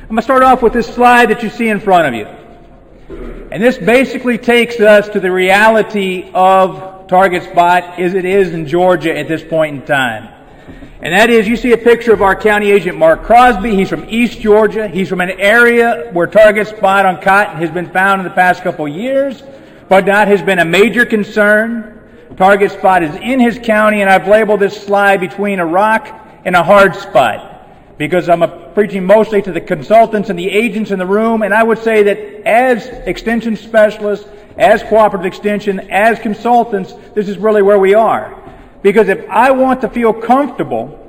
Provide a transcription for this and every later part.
I'm going to start off with this slide that you see in front of you. And this basically takes us to the reality of target spot as it is in Georgia at this point in time. And that is, you see a picture of our county agent, Mark Crosby. He's from East Georgia. He's from an area where target spot on cotton has been found in the past couple of years, but that has been a major concern. Target spot is in his county, and I've labeled this slide between a rock and a hard spot, because I'm preaching mostly to the consultants and the agents in the room, and I would say that as extension specialists, as cooperative extension, as consultants, this is really where we are. Because if I want to feel comfortable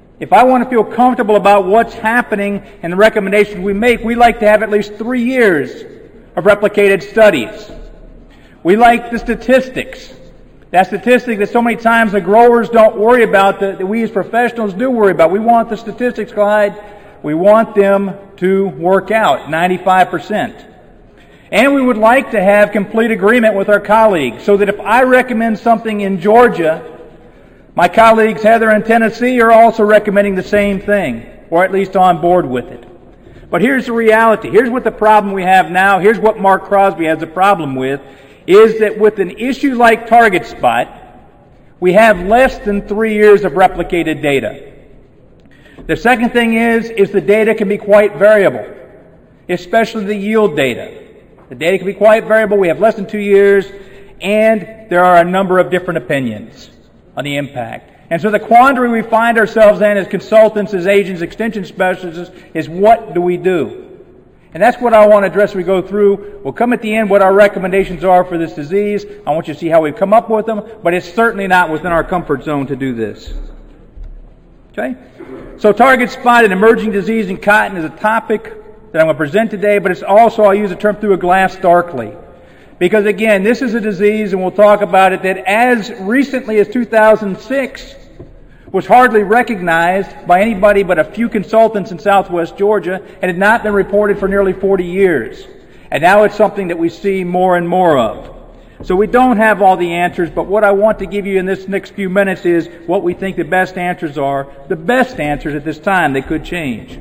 about what's happening and the recommendations we make, we like to have at least 3 years of replicated studies. We like the statistics. That statistic that so many times the growers don't worry about, that we as professionals do worry about. We want the statistics, Clyde. We want them to work out, 95%. And we would like to have complete agreement with our colleagues, so that if I recommend something in Georgia, my colleagues Heather and Tennessee are also recommending the same thing, or at least on board with it. But here's the reality. Here's what the problem we have now. Here's what Mark Crosby has a problem with, is that with an issue like target spot, we have less than 3 years of replicated data. The second thing is the data can be quite variable, especially the yield data. The data can be quite variable. We have less than 2 years, and there are a number of different opinions on the impact. And so the quandary we find ourselves in as consultants, as agents, extension specialists, is what do we do? And that's what I want to address as we go through. We'll come at the end what our recommendations are for this disease. I want you to see how we've come up with them, but it's certainly not within our comfort zone to do this. Okay? So target spot, an emerging disease in cotton, is a topic that I'm going to present today, but it's also, I'll use the term through a glass darkly. Because again, this is a disease, and we'll talk about it, that as recently as 2006 was hardly recognized by anybody but a few consultants in southwest Georgia, and had not been reported for nearly 40 years. And now it's something that we see more and more of. So we don't have all the answers, but what I want to give you in this next few minutes is what we think the best answers are, the best answers at this time. They could change.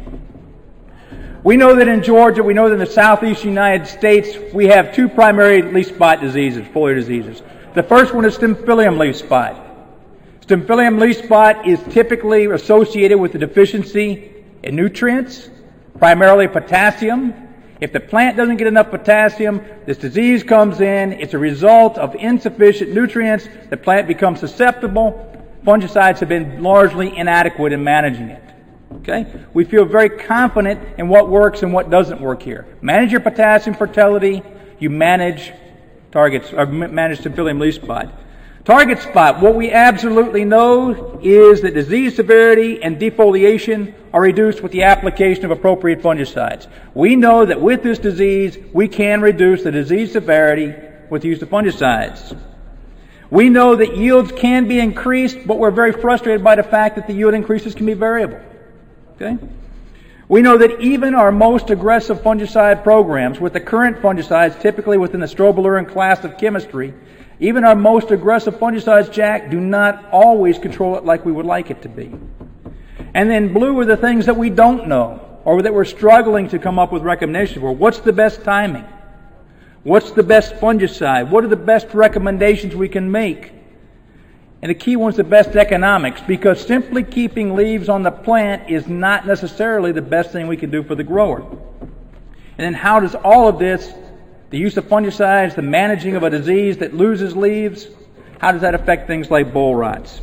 We know that in Georgia, we know that in the southeast United States, we have two primary leaf spot diseases, foliar diseases. The first one is Stymphalium leaf spot. Stymphalium leaf spot is typically associated with the deficiency in nutrients, primarily potassium. If the plant doesn't get enough potassium, this disease comes in. It's a result of insufficient nutrients. The plant becomes susceptible. Fungicides have been largely inadequate in managing it. Okay? We feel very confident in what works and what doesn't work here. Manage your potassium fertility. You manage manage Stymphalium leaf spot. Target spot, what we absolutely know is that disease severity and defoliation are reduced with the application of appropriate fungicides. We know that with this disease, we can reduce the disease severity with the use of fungicides. We know that yields can be increased, but we're very frustrated by the fact that the yield increases can be variable. Okay? We know that even our most aggressive fungicide programs, with the current fungicides typically within the strobilurin class of chemistry, even our most aggressive fungicides, Jack, do not always control it like we would like it to be. And then blue are the things that we don't know, or that we're struggling to come up with recommendations for. What's the best timing? What's the best fungicide? What are the best recommendations we can make? And the key one's the best economics, because simply keeping leaves on the plant is not necessarily the best thing we can do for the grower. And then how does all of this, the use of fungicides, the managing of a disease that loses leaves, how does that affect things like boll rots?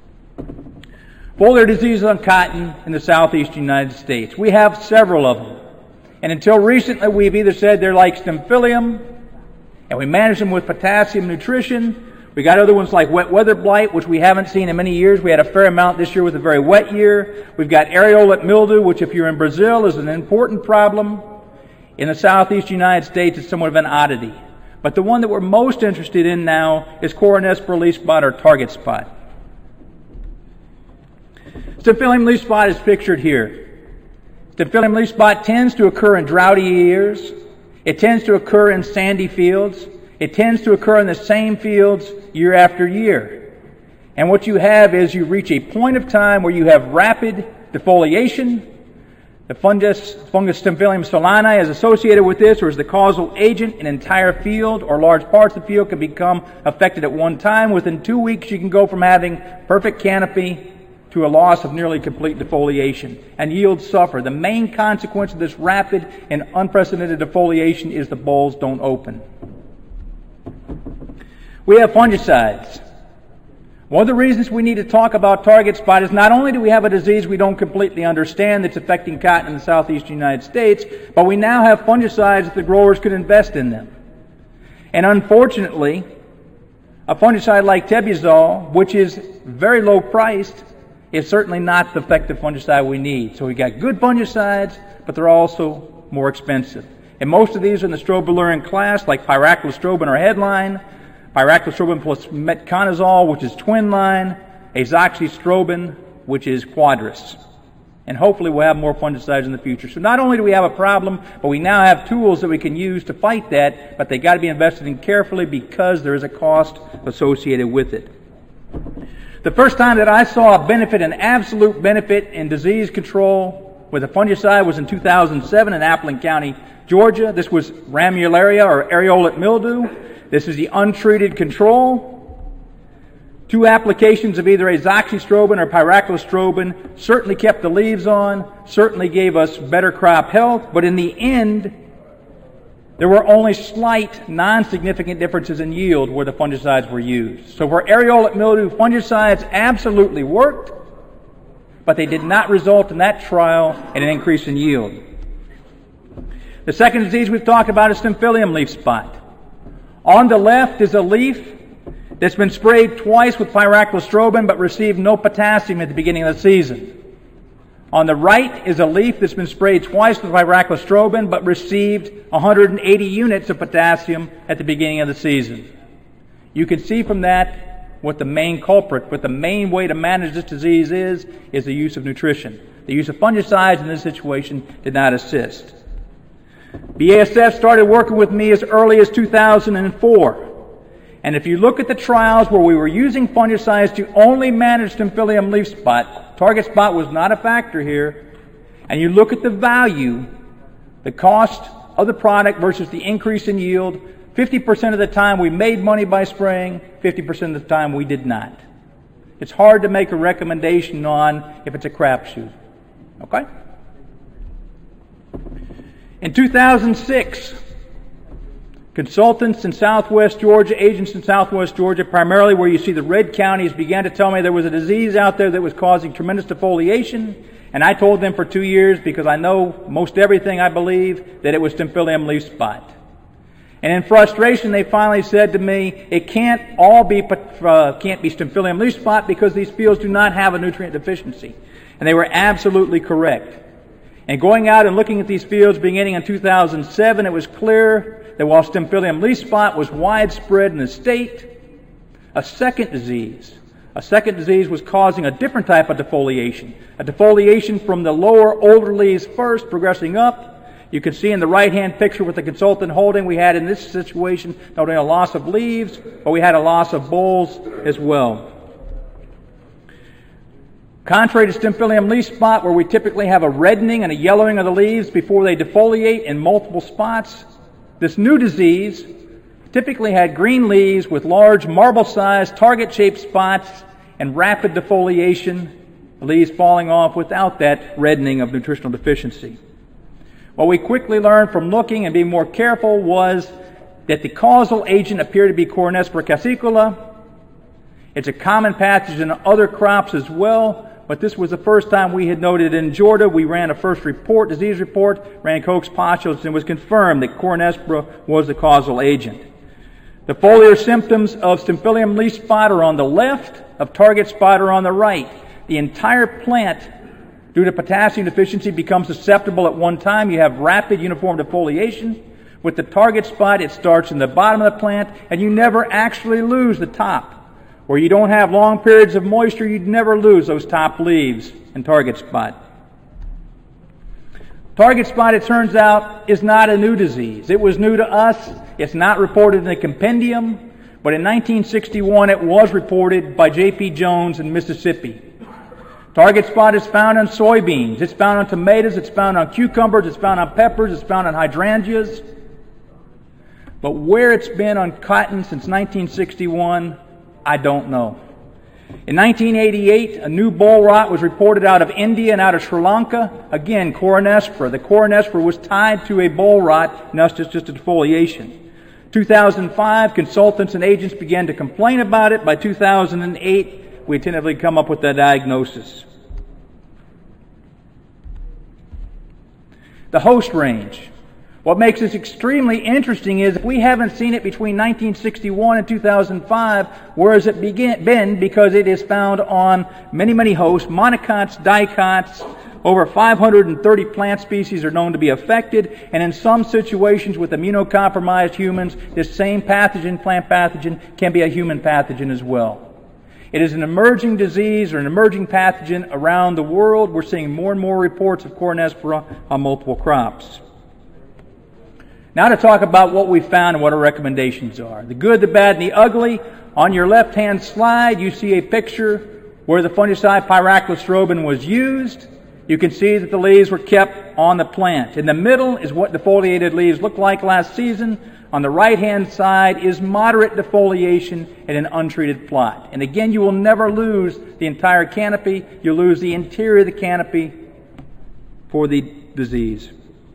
Foliar diseases on cotton in the southeast United States. We have several of them. And until recently, we've either said they're like Stymphalium, and we manage them with potassium nutrition. We got other ones like wet weather blight, which we haven't seen in many years. We had a fair amount this year with a very wet year. We've got areolate mildew, which if you're in Brazil is an important problem. In the southeast United States, it's somewhat of an oddity. But the one that we're most interested in now is Coronespa leaf spot, or target spot. Stymphalium leaf spot is pictured here. Stymphalium leaf spot tends to occur in droughty years. It tends to occur in sandy fields. It tends to occur in the same fields year after year. And what you have is you reach a point of time where you have rapid defoliation. The fungus Staphylium solani is associated with this, or is the causal agent. An entire field or large parts of the field can become affected at one time. Within 2 weeks, you can go from having perfect canopy to a loss of nearly complete defoliation, and yields suffer. The main consequence of this rapid and unprecedented defoliation is the bulbs don't open. We have fungicides. One of the reasons we need to talk about target spot is not only do we have a disease we don't completely understand that's affecting cotton in the southeastern United States, but we now have fungicides that the growers could invest in them. And unfortunately, a fungicide like Tebuzol, which is very low priced, is certainly not the effective fungicide we need. So we got good fungicides, but they're also more expensive. And most of these are in the strobilurin class, like pyraclostrobin or headline, pyraclostrobin plus metconazole, which is twin line, azoxystrobin, which is quadris. And hopefully we'll have more fungicides in the future. So not only do we have a problem, but we now have tools that we can use to fight that, but they got to be invested in carefully because there is a cost associated with it. The first time that I saw a benefit, an absolute benefit in disease control with a fungicide was in 2007 in Appling County, Georgia. This was ramularia or areolate mildew. This is the untreated control. 2 applications of either azoxystrobin or pyraclostrobin certainly kept the leaves on, certainly gave us better crop health, but in the end, there were only slight, non-significant differences in yield where the fungicides were used. So for areolate mildew, fungicides absolutely worked, but they did not result in that trial in an increase in yield. The second disease we've talked about is Staphylium leaf spot. On the left is a leaf that's been sprayed twice with pyraclostrobin but received no potassium at the beginning of the season. On the right is a leaf that's been sprayed twice with pyraclostrobin but received 180 units of potassium at the beginning of the season. You can see from that what the main culprit, what the main way to manage this disease is the use of nutrition. The use of fungicides in this situation did not assist. BASF started working with me as early as 2004. And if you look at the trials where we were using fungicides to only manage Staphylium leaf spot, target spot was not a factor here, and you look at the value, the cost of the product versus the increase in yield, 50% of the time we made money by spraying, 50% of the time we did not. It's hard to make a recommendation on if it's a crapshoot. Okay? In 2006, consultants in Southwest Georgia, agents in Southwest Georgia, primarily where you see the red counties, began to tell me there was a disease out there that was causing tremendous defoliation, and I told them for 2 years, because I know most everything I believe, that it was Staphylium leaf spot. And in frustration, they finally said to me, it can't be Staphylium leaf spot because these fields do not have a nutrient deficiency. And they were absolutely correct. And going out and looking at these fields beginning in 2007, it was clear that while Staphylium leaf spot was widespread in the state, a second disease was causing a different type of defoliation. A defoliation from the lower, older leaves first, progressing up. You can see in the right-hand picture with the consultant holding, we had in this situation not only a loss of leaves, but we had a loss of bolls as well. Contrary to Staphylium leaf spot, where we typically have a reddening and a yellowing of the leaves before they defoliate in multiple spots, this new disease typically had green leaves with large marble-sized target-shaped spots and rapid defoliation, the leaves falling off without that reddening of nutritional deficiency. What we quickly learned from looking and being more careful was that the causal agent appeared to be Corynespora cassicula. It's a common pathogen in other crops as well, but this was the first time we had noted in Georgia. We ran a first report, disease report, ran Koch's postulates, and it was confirmed that Corynespora was the causal agent. The foliar symptoms of Staphylium leaf spot are on the left, of target spot are on the right. The entire plant, due to potassium deficiency, becomes susceptible at one time. You have rapid uniform defoliation. With the target spot, it starts in the bottom of the plant, and you never actually lose the top. Where you don't have long periods of moisture, you'd never lose those top leaves in target spot. Target spot, it turns out, is not a new disease. It was new to us. It's not reported in the compendium, but in 1961 it was reported by J.P. Jones in Mississippi. Target spot is found on soybeans. It's found on tomatoes. It's found on cucumbers. It's found on peppers. It's found on hydrangeas. But where it's been on cotton since 1961, I don't know. In 1988, a new boll rot was reported out of India and out of Sri Lanka. Again, Coronespora. The Coronespora was tied to a boll rot, not just a defoliation. 2005, consultants and agents began to complain about it. By 2008, we tentatively come up with that diagnosis. The host range. What makes this extremely interesting is if we haven't seen it between 1961 and 2005, where has it been? Because it is found on many, many hosts, monocots, dicots. Over 530 plant species are known to be affected, and in some situations with immunocompromised humans, this same pathogen, plant pathogen, can be a human pathogen as well. It is an emerging disease or an emerging pathogen around the world. We're seeing more and more reports of Coronespora on multiple crops. Now to talk about what we found and what our recommendations are. The good, the bad, and the ugly. On your left-hand slide, you see a picture where the fungicide pyraclostrobin was used. You can see that the leaves were kept on the plant. In the middle is what defoliated leaves looked like last season. On the right-hand side is moderate defoliation in an untreated plot. And again, you will never lose the entire canopy. You'll lose the interior of the canopy for the disease.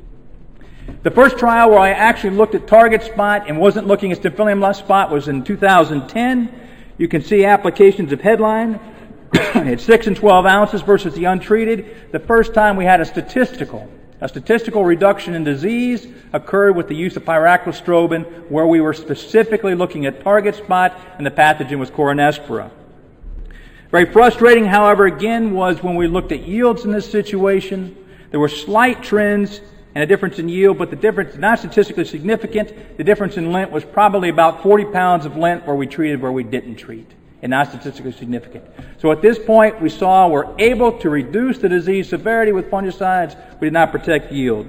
The first trial where I actually looked at target spot and wasn't looking at Staphylium spot was in 2010. You can see applications of headline at 6 and 12 ounces versus the untreated. The first time we had a statistical reduction in disease occurred with the use of pyraclostrobin, where we were specifically looking at target spot and the pathogen was Coronespora. Very frustrating, however, again, was when we looked at yields in this situation. There were slight trends and a difference in yield, but the difference is not statistically significant. The difference in lint was probably about 40 pounds of lint where we treated, where we didn't treat, and not statistically significant. So at this point, we saw we're able to reduce the disease severity with fungicides. We did not protect yield.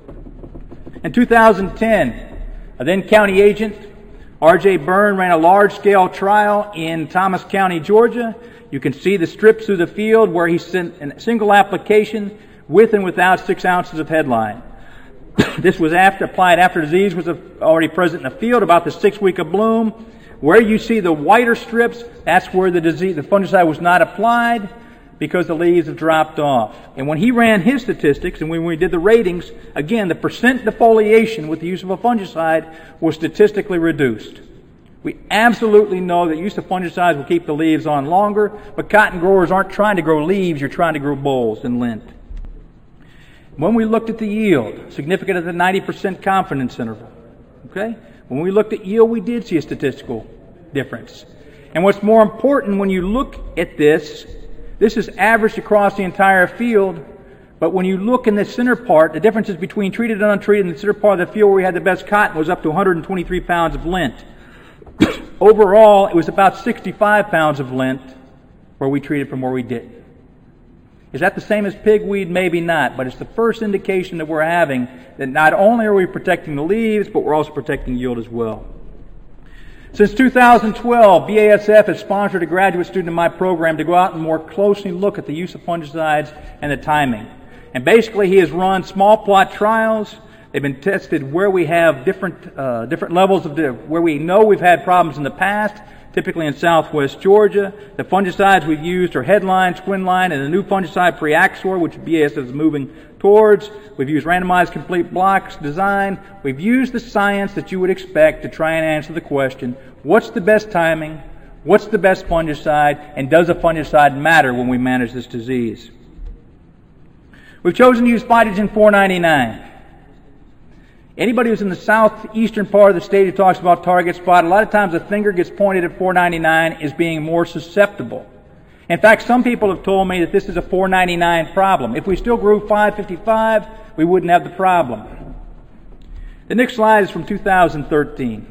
In 2010, a then county agent, R.J. Byrne, ran a large-scale trial in Thomas County, Georgia. You can see the strips through the field where he sent a single application with and without 6 ounces of headline. This was applied after disease was already present in the field, about the 6th week of bloom. Where you see the whiter strips, that's where the fungicide was not applied because the leaves have dropped off. And when he ran his statistics and when we did the ratings, again, the percent defoliation with the use of a fungicide was statistically reduced. We absolutely know that use of fungicides will keep the leaves on longer, but cotton growers aren't trying to grow leaves, you're trying to grow bolls and lint. When we looked at the yield, significant at the 90% confidence interval, okay? When we looked at yield, we did see a statistical difference. And what's more important, when you look at this is averaged across the entire field, but when you look in the center part, the differences between treated and untreated in the center part of the field where we had the best cotton was up to 123 pounds of lint. Overall, it was about 65 pounds of lint where we treated from where we didn't. Is that the same as pigweed? Maybe not, but it's the first indication that we're having that not only are we protecting the leaves, but we're also protecting yield as well. Since 2012, BASF has sponsored a graduate student in my program to go out and more closely look at the use of fungicides and the timing. And basically, he has run small plot trials. They've been tested where we have different levels of where we know we've had problems in the past, typically in southwest Georgia. The fungicides we've used are Headline, Squinline, and the new fungicide Preaxor, which BASF is moving towards. We've used randomized complete blocks design. We've used the science that you would expect to try and answer the question, what's the best timing, what's the best fungicide, and does a fungicide matter when we manage this disease? We've chosen to use Phytogen 499. Anybody who's in the southeastern part of the state who talks about target spot, a lot of times the finger gets pointed at 499 as being more susceptible. In fact, some people have told me that this is a 499 problem. If we still grew 555, we wouldn't have the problem. The next slide is from 2013.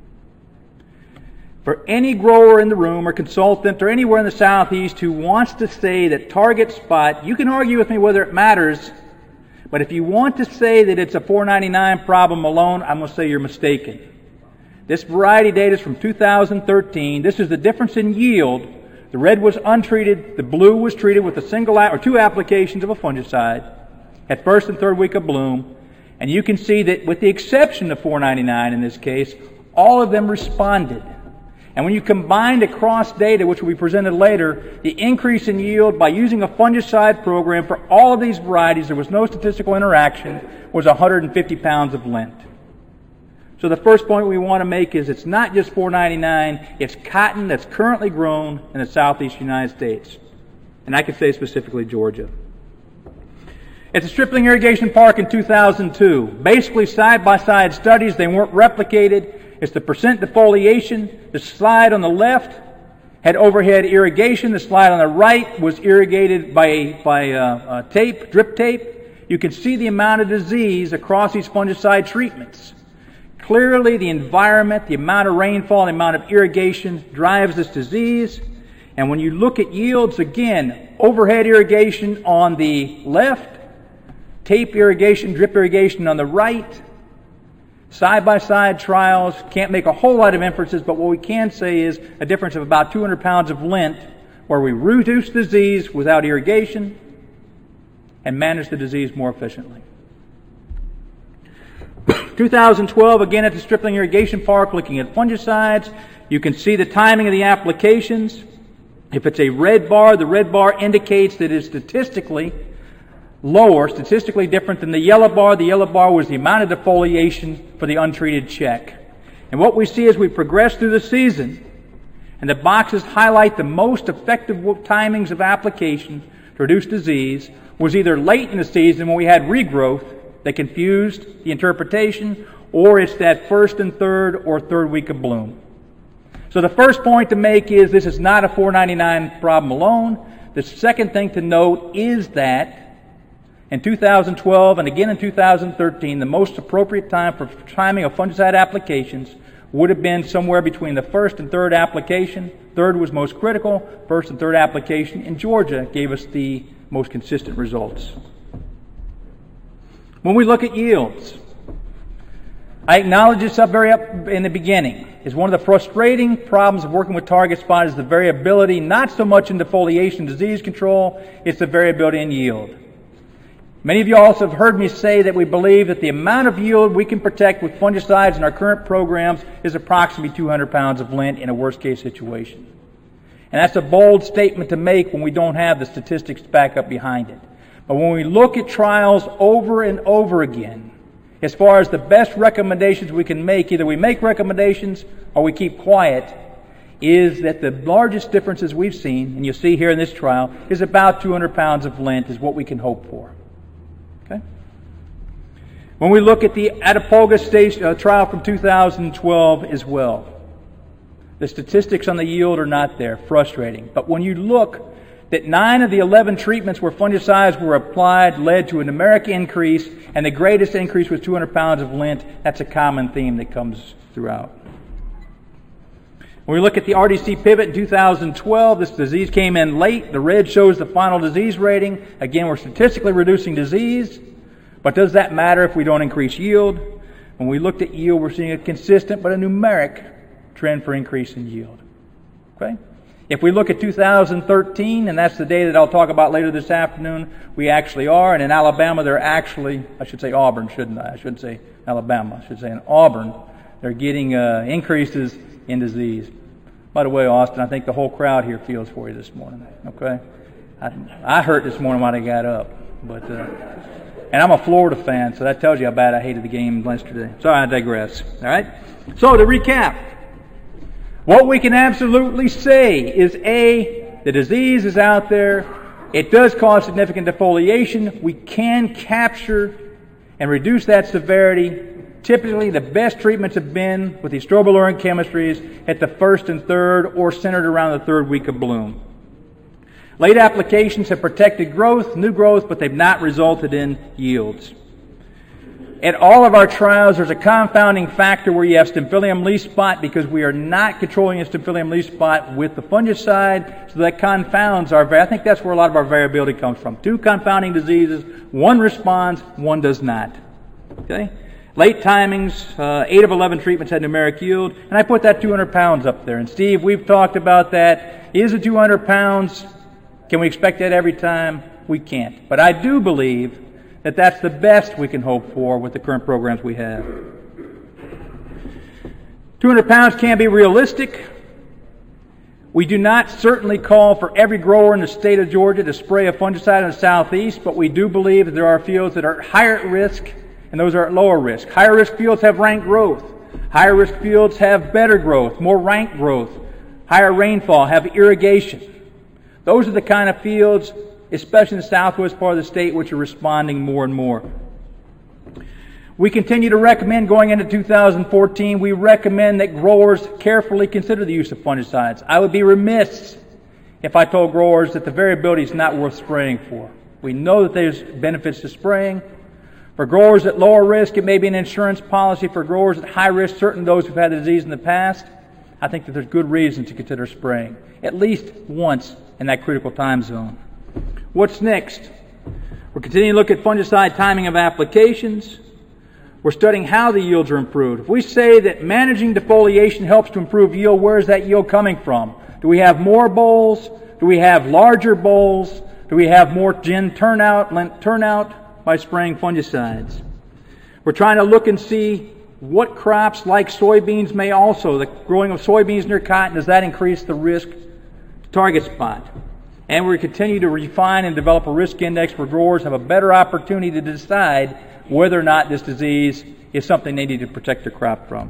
For any grower in the room or consultant or anywhere in the southeast who wants to say that target spot, you can argue with me whether it matters, but if you want to say that it's a 499 problem alone, I'm going to say you're mistaken. This variety data is from 2013. This is the difference in yield The red was untreated. The blue was treated with a single or two applications of a fungicide at first and third week of bloom. And you can see that with the exception of 499 in this case, all of them responded. And when you combined across data, which will be presented later, the increase in yield by using a fungicide program for all of these varieties, there was no statistical interaction, was 150 pounds of lint. So the first point we want to make is it's not just 499, it's cotton that's currently grown in the southeast United States. And I could say specifically Georgia. At the Stripling Irrigation Park in 2002, basically side-by-side studies, they weren't replicated. It's the percent defoliation. The slide on the left had overhead irrigation. The slide on the right was irrigated by tape, drip tape. You can see the amount of disease across these fungicide treatments. Clearly, the environment, the amount of rainfall, the amount of irrigation drives this disease. And when you look at yields, again, overhead irrigation on the left, tape irrigation, drip irrigation on the right, side-by-side trials, can't make a whole lot of inferences, but what we can say is a difference of about 200 pounds of lint where we reduce disease without irrigation and manage the disease more efficiently. 2012, again at the Stripling Irrigation Park, looking at fungicides. You can see the timing of the applications. If it's a red bar, the red bar indicates that it's statistically lower, statistically different than the yellow bar. The yellow bar was the amount of defoliation for the untreated check. And what we see as we progress through the season, and the boxes highlight the most effective timings of application to reduce disease, was either late in the season when we had regrowth that confused the interpretation, or it's that first and third or third week of bloom. So the first point to make is this is not a 499 problem alone. The second thing to note is that in 2012 and again in 2013, the most appropriate time for timing of fungicide applications would have been somewhere between the first and third application. Third was most critical. First and third application in Georgia gave us the most consistent results. When we look at yields, I acknowledge this up in the beginning, is one of the frustrating problems of working with target spot is the variability, not so much in defoliation disease control, it's the variability in yield. Many of you also have heard me say that we believe that the amount of yield we can protect with fungicides in our current programs is approximately 200 pounds of lint in a worst-case situation. And that's a bold statement to make when we don't have the statistics to back up behind it. But when we look at trials over and over again, as far as the best recommendations we can make, either we make recommendations or we keep quiet, is that the largest differences we've seen, and you'll see here in this trial, is about 200 pounds of lint is what we can hope for. Okay? When we look at the Attapulgite trial from 2012 as well, the statistics on the yield are not there, frustrating. But when you look that 9 of the 11 treatments where fungicides were applied led to a numeric increase, and the greatest increase was 200 pounds of lint, that's a common theme that comes throughout. When we look at the RDC pivot in 2012, this disease came in late. The red shows the final disease rating. Again, we're statistically reducing disease, but does that matter if we don't increase yield? When we looked at yield, we're seeing a consistent but a numeric trend for increase in yield. Okay? If we look at 2013, and that's the data that I'll talk about later this afternoon, we actually are. And in Alabama, they're actually, I should say Auburn, shouldn't I? I shouldn't say Alabama. I should say in Auburn, they're getting increases in disease. By the way, Austin, I think the whole crowd here feels for you this morning. Okay? I hurt this morning when I got up. But and I'm a Florida fan, so that tells you how bad I hated the game yesterday. Sorry, I digress. All right? So to recap, what we can absolutely say is A, the disease is out there. It does cause significant defoliation. We can capture and reduce that severity. Typically, the best treatments have been with these strobilurin chemistries at the first and third or centered around the third week of bloom. Late applications have protected growth, new growth, but they've not resulted in yields. At all of our trials, there's a confounding factor where you have Staphylium leaf spot because we are not controlling a Staphylium leaf spot with the fungicide, so that confounds I think that's where a lot of our variability comes from. 2 confounding diseases, one responds, one does not. Okay? Late timings, 8 of 11 treatments had numeric yield, and I put that 200 pounds up there. And Steve, we've talked about that. Is it 200 pounds? Can we expect that every time? We can't. But I do believe that that's the best we can hope for with the current programs we have. 200 pounds can be realistic. We do not certainly call for every grower in the state of Georgia to spray a fungicide in the southeast, but we do believe that there are fields that are higher at risk and those are at lower risk. Higher risk fields have rank growth. Higher risk fields have better growth, more rank growth. Higher rainfall, have irrigation. Those are the kind of fields, especially in the southwest part of the state, which are responding more and more. We continue to recommend, going into 2014, we recommend that growers carefully consider the use of fungicides. I would be remiss if I told growers that the variability is not worth spraying for. We know that there's benefits to spraying. For growers at lower risk, it may be an insurance policy. For growers at high risk, certainly those who've had the disease in the past, I think that there's good reason to consider spraying, at least once in that critical time zone. What's next? We're continuing to look at fungicide timing of applications. We're studying how the yields are improved. If we say that managing defoliation helps to improve yield, where is that yield coming from? Do we have more bolls? Do we have larger bolls? Do we have more gin turnout by spraying fungicides? We're trying to look and see what crops like soybeans may also, the growing of soybeans near cotton, does that increase the risk to target spot? And we continue to refine and develop a risk index where growers have a better opportunity to decide whether or not this disease is something they need to protect their crop from.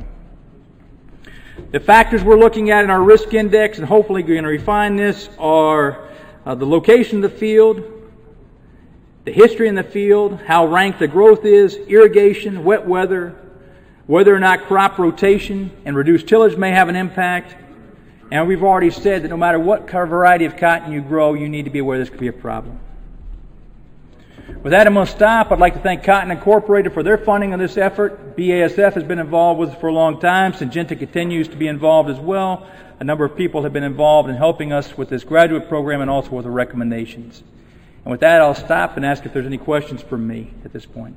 The factors we're looking at in our risk index, and hopefully we're going to refine this, are the location of the field, the history in the field, how rank the growth is, irrigation, wet weather, whether or not crop rotation and reduced tillage may have an impact. And we've already said that no matter what variety of cotton you grow, you need to be aware this could be a problem. With that, I'm going to stop. I'd like to thank Cotton Incorporated for their funding of this effort. BASF has been involved with it for a long time. Syngenta continues to be involved as well. A number of people have been involved in helping us with this graduate program and also with the recommendations. And with that, I'll stop and ask if there's any questions from me at this point.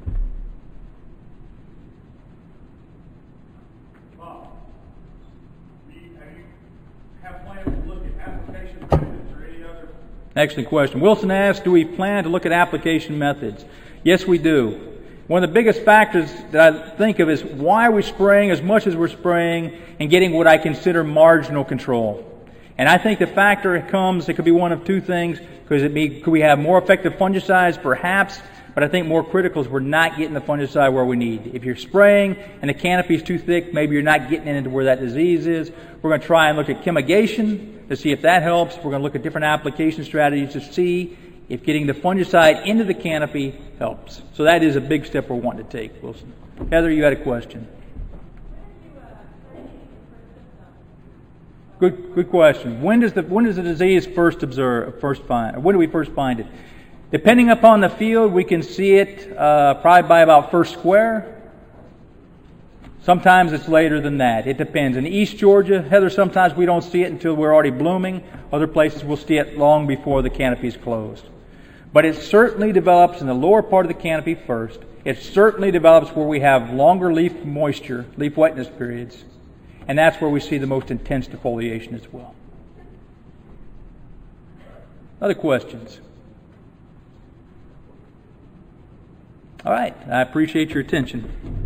Bob, do you have plans to look at application methods or any other? Excellent question. Wilson asked, do we plan to look at application methods? Yes, we do. One of the biggest factors that I think of is why are we spraying as much as we're spraying and getting what I consider marginal control? And I think the factor it could be one of two things. Could we have more effective fungicides? Perhaps. But I think more critical is we're not getting the fungicide where we need. If you're spraying and the canopy is too thick, maybe you're not getting it into where that disease is. We're going to try and look at chemigation to see if that helps. We're going to look at different application strategies to see if getting the fungicide into the canopy helps. So that is a big step we're wanting to take, Wilson. Heather, you had a question. Good question. When does the disease first find? When do we first find it? Depending upon the field, we can see it probably by about first square. Sometimes it's later than that. It depends. In East Georgia, Heather, sometimes we don't see it until we're already blooming. Other places we'll see it long before the canopy is closed. But it certainly develops in the lower part of the canopy first. It certainly develops where we have longer leaf moisture, leaf wetness periods. And that's where we see the most intense defoliation as well. Other questions? All right. I appreciate your attention.